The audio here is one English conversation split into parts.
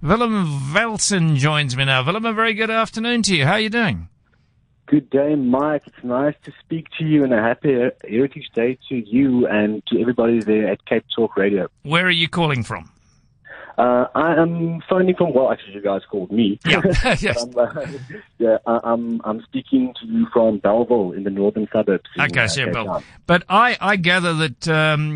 Willem Velsen joins me now. Willem, a very good afternoon to you. How are you doing? Good day, Mike. It's nice to speak to you, and a happy Heritage Day to you and to everybody there at Cape Talk Radio. Where are you calling from? I am phoning from, well, actually, you guys called me. Yeah, yes. I'm speaking to you from Belleville in the northern suburbs. Okay, so Belleville. But I gather that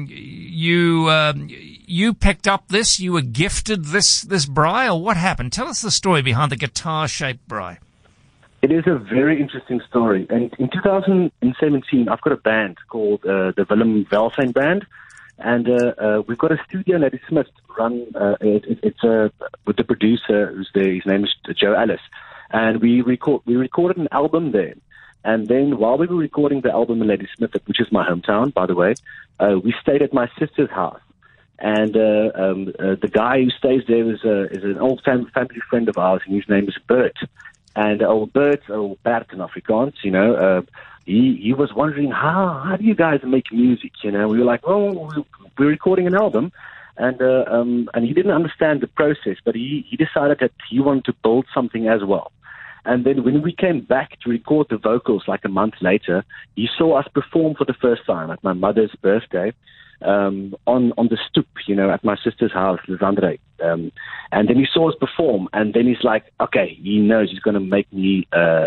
you picked up this, you were gifted this braai, or what happened? Tell us the story behind the guitar-shaped braai. It is a very interesting story. And in 2017, I've got a band called the Willem Velsen Band. And we've got a studio in Ladysmith run. It's with the producer who's there. His name is Joe Ellis, and we recorded an album there. And then while we were recording the album in Ladysmith, which is my hometown, by the way, we stayed at my sister's house. And the guy who stays there is an old family friend of ours, and his name is Bert. And old Bert, or Bert in Afrikaans, you know. He was wondering, how do you guys make music? You know, we were like, well, we're recording an album, and he didn't understand the process, but he decided that he wanted to build something as well. And then when we came back to record the vocals like a month later, he saw us perform for the first time at my mother's birthday, on the stoep, you know, at my sister's house, Lisandre. And then he saw us perform, and then he's like, okay, he knows he's going to make me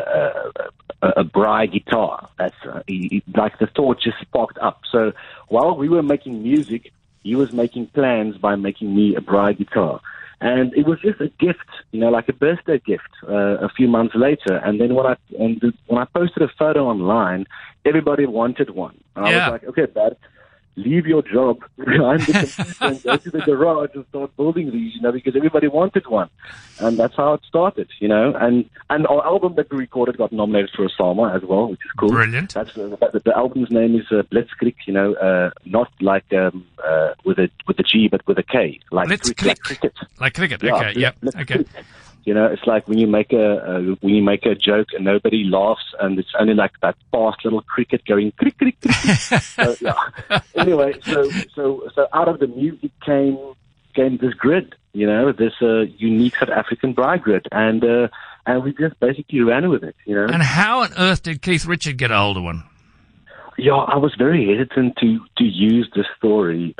a braai guitar. That's like the thought just sparked up. So while we were making music, he was making plans by making me a braai guitar. And it was just a gift, you know, like a birthday gift, a few months later. And then when I posted a photo online, everybody wanted one. And I was like, okay, Dad, leave your job behind the computer and go to the garage and start building these, you know, because everybody wanted one. And that's how it started, you know. And our album that we recorded got nominated for a SAMA as well, which is cool. Brilliant. That's the album's name is Blitzkrieg, you know, not like with a G, but with a K. Like cricket. Like cricket, okay, yep, okay. You know, it's like when you make a joke and nobody laughs, and it's only like that fast little cricket going crick crick crick. So, yeah. Anyway, so out of the music came this grid, you know, this unique South African braai grid, and we just basically ran with it, you know. And how on earth did Keith Richard get a hold of one? Yeah, I was very hesitant to use this story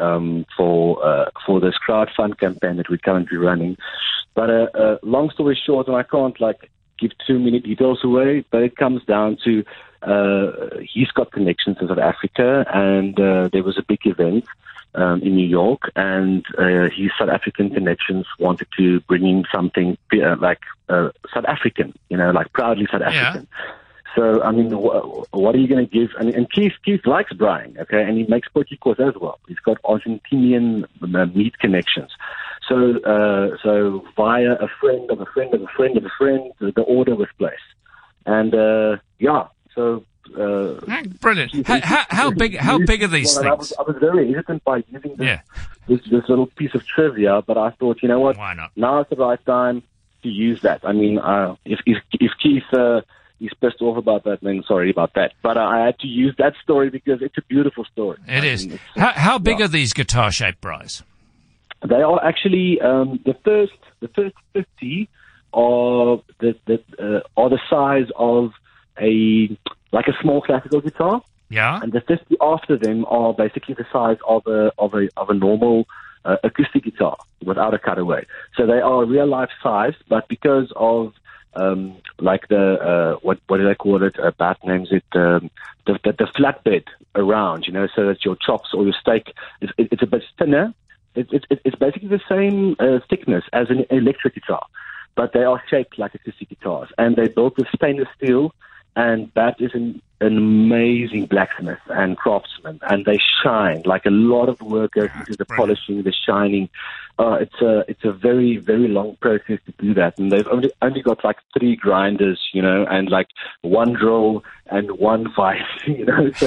for this crowdfund campaign that we're currently running. But long story short, and I can't like give too many details away, but it comes down to he's got connections in South Africa, and there was a big event in New York, and his South African connections wanted to bring in something like South African, you know, like proudly South African. Yeah. So, I mean, what are you going to give? And Keith likes braaiing, okay, and he makes potjiekos as well. He's got Argentinian meat connections. So via a friend of a friend of a friend of a friend, the order was placed. And, so... brilliant. How big are these things? I was very hesitant by using this little piece of trivia, but I thought, you know what? Why not? Now is the right time to use that. I mean, if Keith... he's pissed off about that, then sorry about that. But I had to use that story because it's a beautiful story. It is. How big are these guitar-shaped braais? They are actually the first 50 are the size of a small classical guitar. Yeah. And the 50 after them are basically the size of a normal acoustic guitar without a cutaway. So they are real life size, but because of like the what do they call it? Bat names it the flatbed around, you know, so that your chops or your steak it's a bit thinner. It's basically the same thickness as an electric guitar, but they are shaped like acoustic guitars, and they're built with stainless steel. And Bat is an amazing blacksmith and craftsman, and they shine. Like a lot of work goes into the polishing, the shining. It's a very, very long process to do that, and they've only got like 3 grinders, you know, and like 1 drill and 1 vice, you know. So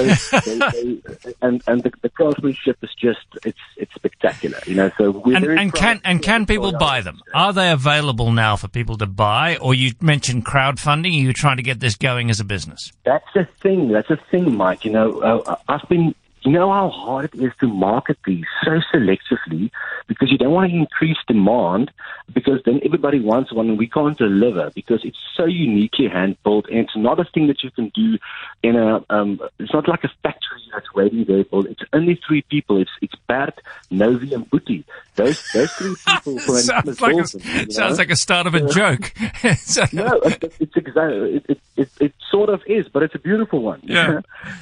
the craftsmanship is just it's spectacular, you know. So can people buy them? Are they available now for people to buy? Or you mentioned crowdfunding. Are you trying to get this going as a business? That's the thing, Mike. You know, I've been you know how hard it is to market these so selectively, because you don't want to increase demand, because then everybody wants one and we can't deliver, because it's so uniquely hand-built, and it's not a thing that you can do in it's not like a factory that's waiting there. It's only 3 people. It's Bert, Novi, and Boetie. Those 3 people. Sounds like a start of a joke. No, it's exactly. It sort of is, but it's a beautiful one. Yeah.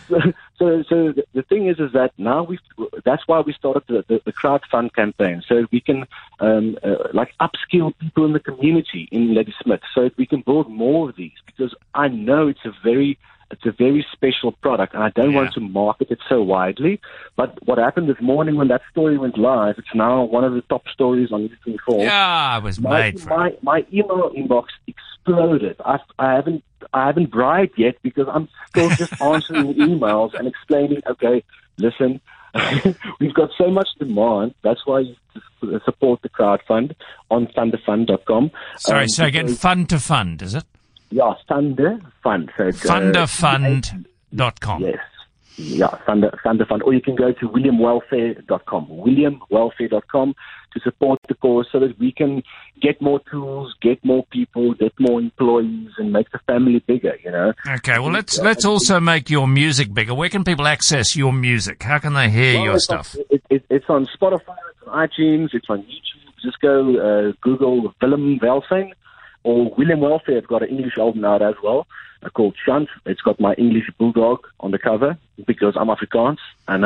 So the thing is that now that's why we started the crowdfund campaign, so we can like upskill people in the community in Ladysmith, so that we can build more of these, because I know it's a very special product, and I don't want to market it so widely. But what happened this morning when that story went live, it's now one of the top stories on News24. Yeah, it was made for it. My email inbox exploded. I haven't bribed yet, because I'm still just answering emails and explaining, okay, listen, we've got so much demand. That's why you support the crowdfund on thunderfund.com. Sorry, so again, fund to fund, is it? Yeah, Thunder Fund. So it's thunderfund.com. Yes. Yeah, Thunder Fund. Or you can go to williamwelfare.com. williamwelfare.com to support the cause, so that we can get more tools, get more people, get more employees, and make the family bigger, you know. Okay, well, let's also make your music bigger. Where can people access your music? How can they hear your stuff? It's on Spotify, it's on iTunes, it's on YouTube. Just go Google Willem Welsing. Or William Welfare. I've got an English album out as well called Shunt. It's got my English bulldog on the cover, because I'm Afrikaans. And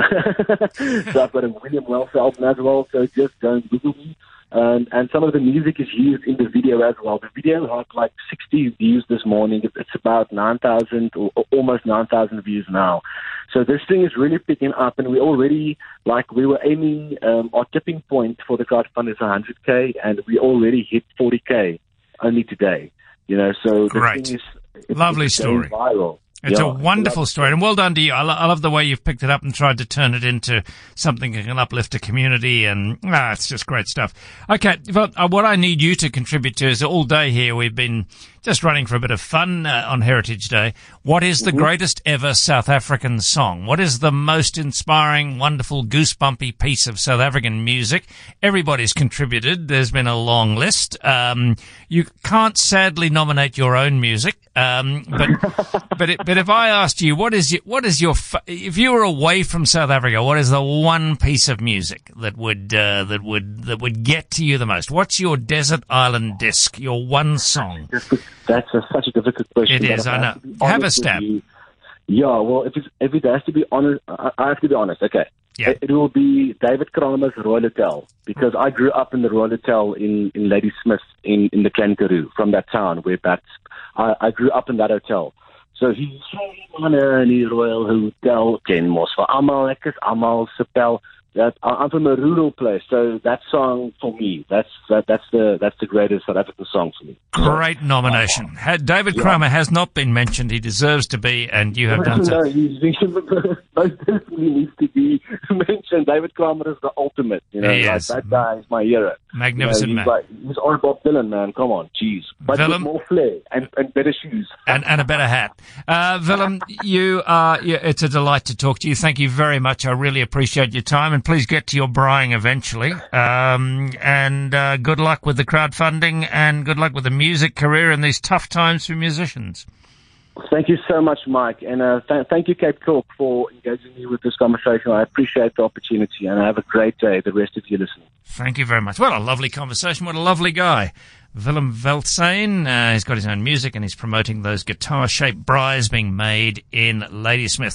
so I've got a William Welfare album as well. So just go and Google me. And some of the music is used in the video as well. The video had like 60 views this morning. It's about 9,000 or almost 9,000 views now. So this thing is really picking up, and we already, we were aiming, our tipping point for the crowdfund is 100K, and we already hit 40K. Only today, you know, so the thing is, lovely story. Viral. It's a wonderful story, and well done to you. I love the way you've picked it up and tried to turn it into something that can uplift a community, and it's just great stuff. Okay, well, what I need you to contribute to is, all day here we've been just running for a bit of fun on Heritage Day. What is the greatest ever South African song? What is the most inspiring, wonderful, goosebumpy piece of South African music? Everybody's contributed. There's been a long list. You can't sadly nominate your own music, but if I asked you, if you were away from South Africa, what is the one piece of music that would get to you the most? What's your desert island disc? Your one song? That's such a difficult question. It is, I know. Have a stab. Yeah, well, if it has to be honest, I have to be honest. Okay. Yeah. It will be David Kramer's Royal Hotel, because I grew up in the Royal Hotel in Ladysmith in the Clan Karoo, from that town where I grew up in that hotel. So he's on a Royal Hotel, Ken Mos vir almal, ek is almal se pel. I'm from a rural place, so that song for me, that's the greatest South African song for me. Great nomination. David Kramer has not been mentioned. He deserves to be, and you have done so. No, he most definitely needs to be mentioned. David Kramer is the ultimate. You know, that guy is my hero. Magnificent man. He's our Bob Dylan, man. Come on, jeez. But with more flair and better shoes. and a better hat. Willem, it's a delight to talk to you. Thank you very much. I really appreciate your time, and please get to your braaiing eventually. And good luck with the crowdfunding, and good luck with the music career in these tough times for musicians. Thank you so much, Mike. And thank you, Cape Talk, for engaging me with this conversation. I appreciate the opportunity, and have a great day, the rest of you listening. Thank you very much. What a lovely conversation. What a lovely guy. Willem Welsing, he's got his own music, and he's promoting those guitar-shaped braais being made in Ladysmith.